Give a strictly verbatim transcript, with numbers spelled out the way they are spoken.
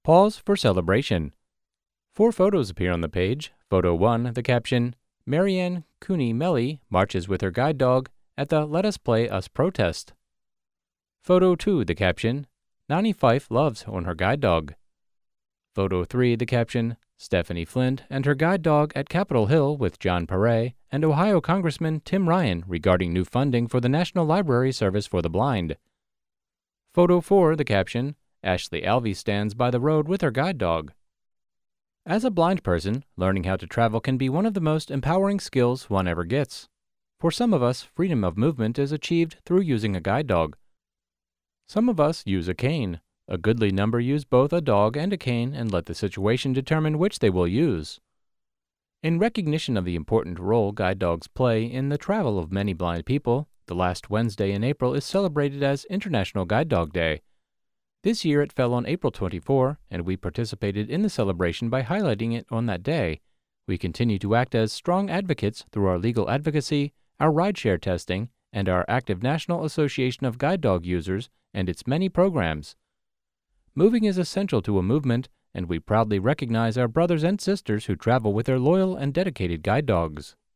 Pause for celebration. Four photos appear on the page. Photo one, the caption, Marianne Cooney Melly marches with her guide dog at the Let Us Play Us protest. Photo two, the caption, Nani Fife loves on her guide dog. Photo three, the caption, Stephanie Flint and her guide dog at Capitol Hill with John Perret and Ohio Congressman Tim Ryan regarding new funding for the National Library Service for the Blind. Photo four, the caption, Ashley Alvey stands by the road with her guide dog. As a blind person, learning how to travel can be one of the most empowering skills one ever gets. For some of us, freedom of movement is achieved through using a guide dog. Some of us use a cane. A goodly number use both a dog and a cane and let the situation determine which they will use. In recognition of the important role guide dogs play in the travel of many blind people, the last Wednesday in April is celebrated as International Guide Dog Day. This year it fell on April twenty-fourth, and we participated in the celebration by highlighting it on that day. We continue to act as strong advocates through our legal advocacy, our rideshare testing, and our active National Association of Guide Dog Users and its many programs. Moving is essential to a movement, and we proudly recognize our brothers and sisters who travel with their loyal and dedicated guide dogs.